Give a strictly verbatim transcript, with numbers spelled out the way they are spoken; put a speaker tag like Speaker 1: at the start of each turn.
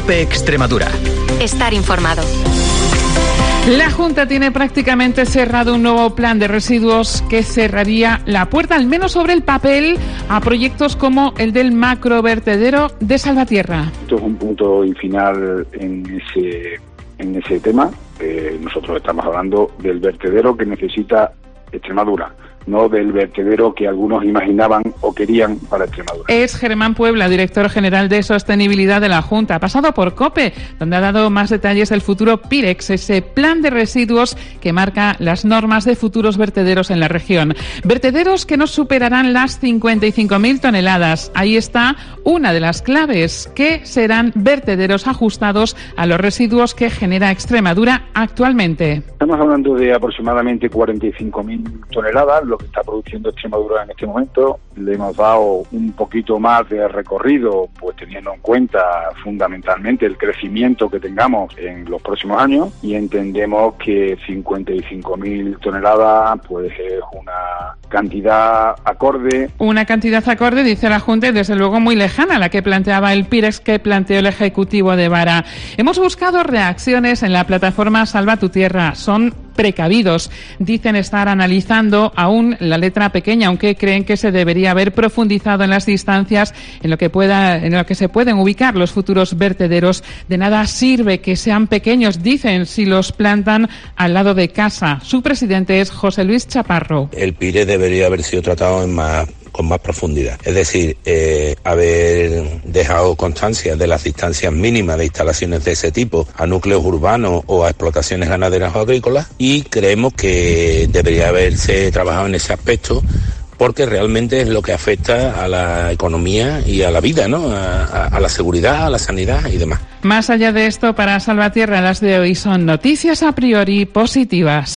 Speaker 1: COPE Extremadura.
Speaker 2: Estar informado.
Speaker 3: La Junta tiene prácticamente cerrado un nuevo plan de residuos que cerraría la puerta, al menos sobre el papel, a proyectos como el del macrovertedero de Salvatierra.
Speaker 4: Esto es un punto y final en ese, en ese tema. Eh, nosotros estamos hablando del vertedero que necesita Extremadura, no del vertedero que algunos imaginaban o querían para Extremadura.
Speaker 3: Es Germán Puebla, director general de Sostenibilidad de la Junta. Ha pasado por COPE, donde ha dado más detalles del futuro Pirex, ese plan de residuos que marca las normas de futuros vertederos en la región. Vertederos que no superarán las cincuenta y cinco mil toneladas. Ahí está una de las claves, que serán vertederos ajustados a los residuos que genera Extremadura actualmente.
Speaker 4: Estamos hablando de aproximadamente cuarenta y cinco mil toneladas, lo que está produciendo Extremadura en este momento. Le hemos dado un poquito más de recorrido, pues teniendo en cuenta fundamentalmente el crecimiento que tengamos en los próximos años, y entendemos que cincuenta y cinco mil toneladas pues es una cantidad acorde.
Speaker 3: Una cantidad acorde, dice la Junta, y desde luego muy lejana a la que planteaba el Pirex que planteó el Ejecutivo de Vara. Hemos buscado reacciones en la plataforma Salva tu Tierra. Son precavidos. Dicen estar analizando aún la letra pequeña, aunque creen que se debería haber profundizado en las distancias en lo que pueda, en lo que se pueden ubicar los futuros vertederos. De nada sirve que sean pequeños, dicen, si los plantan al lado de casa. Su presidente es José Luis Chaparro.
Speaker 5: El Pirex debería haber sido tratado en más con más profundidad. Es decir, eh, haber dejado constancia de las distancias mínimas de instalaciones de ese tipo a núcleos urbanos o a explotaciones ganaderas o agrícolas, y creemos que debería haberse trabajado en ese aspecto, porque realmente es lo que afecta a la economía y a la vida, ¿no? A, a, a la seguridad, a la sanidad y demás.
Speaker 3: Más allá de esto, para Salvatierra, las de hoy son noticias a priori positivas.